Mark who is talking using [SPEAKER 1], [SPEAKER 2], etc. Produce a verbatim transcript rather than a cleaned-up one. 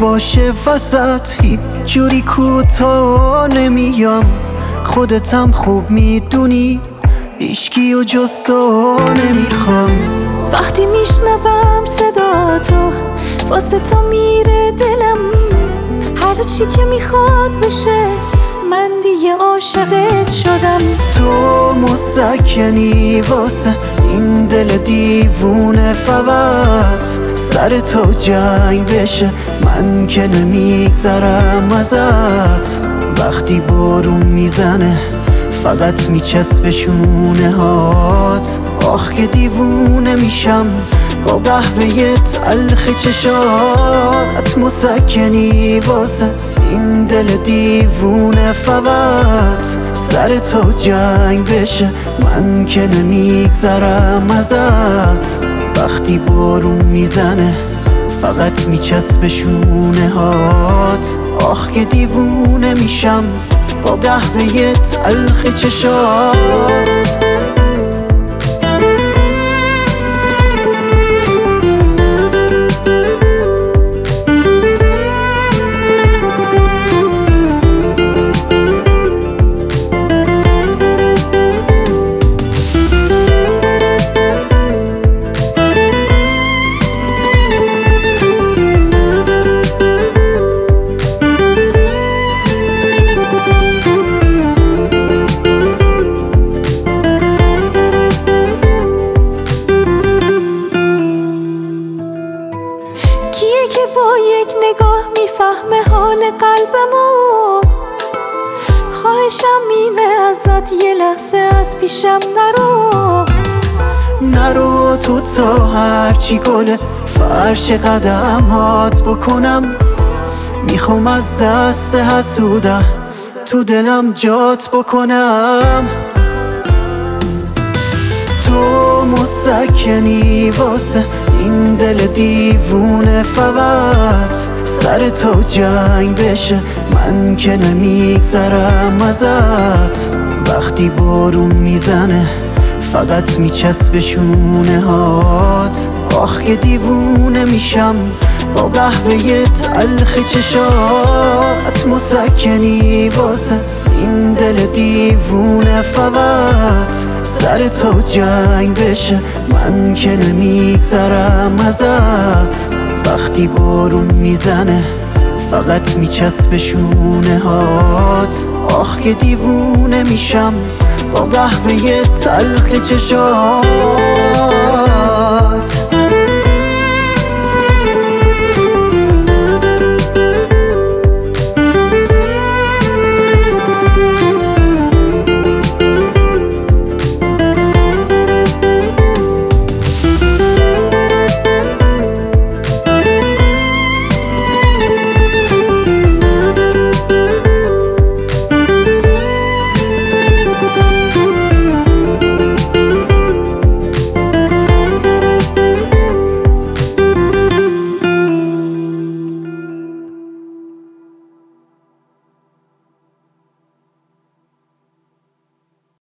[SPEAKER 1] باشه وسط هیچ جوری کوتاه نمیام. خودتم خوب میدونی هیچکی و جز تو نمیخوام.
[SPEAKER 2] وقتی میشنوم صدا تو واسه تو میره دلم، هر چی که میخواد بشه من دیگه عاشقت شدم.
[SPEAKER 1] تو مسکنی واسه این دل دیوونه، فقط سر تو جنگ بشه من که نمیگذرم ازت. وقتی بارون میزنه فقط میچسبه شونه هات، آخ که دیوونه میشم با قهوه تلخ چشات. مسکنی واسه این دل دیوونه، فقط سر تو جنگ بشه من که نمیگذرم ازت. وقتی بارون میزنه فقط میچسبه شونه هات، آخ که دیوونه میشم با قهوه تلخ چشات.
[SPEAKER 2] کیه که با یک نگاه میفهمه حال قلبمو؟ خواهشم اینه ازت یه لحظه از پیشم نرو.
[SPEAKER 1] نرو تو تا هرچی گله فرش قدم هات بکنم. میخوام از دست حسودم تو دلم جات بکنم. تو مسکنی واسه این دل دیوونه، فقط سر تو جنگ بشه من که نمیگذرم ازت. وقتی بارون میزنه فقط میچسبه شونه هات، آخ که دیوونه میشم با قهوه تلخ چشات. مسکنی واسه این دل دیوونه، فقط سر تو جنگ بشه من که نمیگذرم ازت. وقتی بارون میزنه فقط میچسبه شونه هات، آخ که دیوونه میشم با قهوه تلخ چشات.